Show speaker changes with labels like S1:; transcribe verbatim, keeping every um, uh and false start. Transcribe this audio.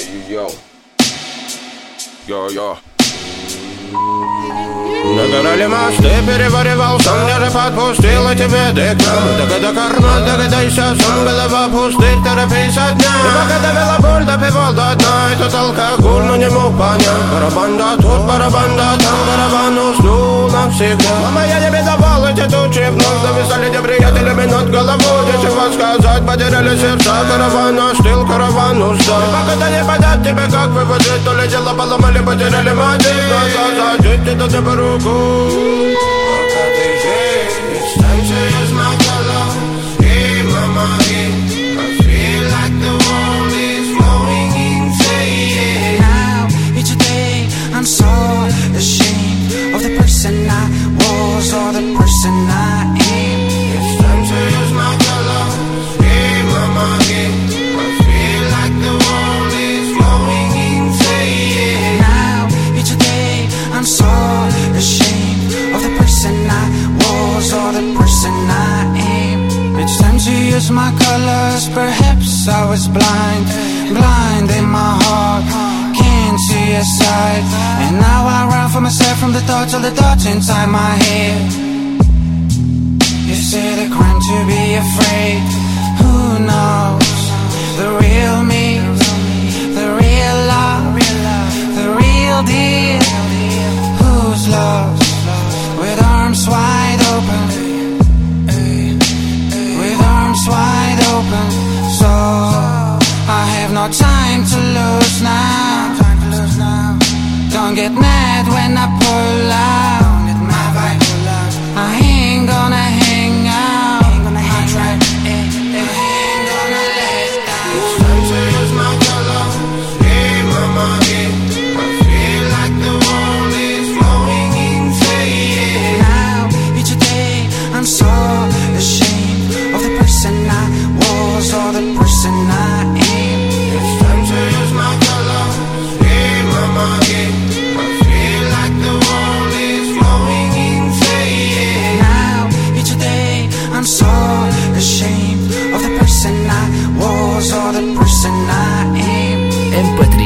S1: Йо. Йо-йо. Догорали мосты, переваривал сон, даже подпустила тебе декам. Догада карман, догадайся, сон, голова пустырь, торопись от дня. И пока довела боль, допивал до дна. Этот алкоголь, но не мог понять. Барабан да тут, барабан да там, барабан уснул навсегда. Мама, я не бедовал, эти тучи вновь зависали неприятелями над головой. Нечего сказать, потеряли сердца, караван остыл, караван устал. И пока не понять тебе, как выводить, то ли дело поломали, потеряли мотив. Глаза зажить, это не по руку. Пока ты здесь, станция из Макала, и мама, I feel like the world is going insane.
S2: Now, each day, I'm so ashamed of the person I was or the person I am.
S1: It's time to use my color, hey mama, I feel like the world is going insane.
S2: Now, each day, I'm so ashamed of the person I was or the person I am. It's time to use my colors. Perhaps I was blind, blind in my heart, can't see a side. And now I run for myself from the thoughts of the thoughts inside my head. You said a crime to be afraid. Who knows the real me, the real love, the real deal? Who's lost with arms wide open, with arms wide open? So I have no time to lose now. Don't get mad when I pull out. I ain't gonna hang out. I try, I ain't gonna let down.
S1: It's time to use my color, hey mama, I feel like the world is going insane.
S2: Now, each day, I'm so ashamed of the person I was or the person I am.
S1: It's time to use my color, hey mama, I feel like the world is going insane.
S2: Now, each day, I'm so ashamed of the person I was or the person I am.
S3: эм пэ три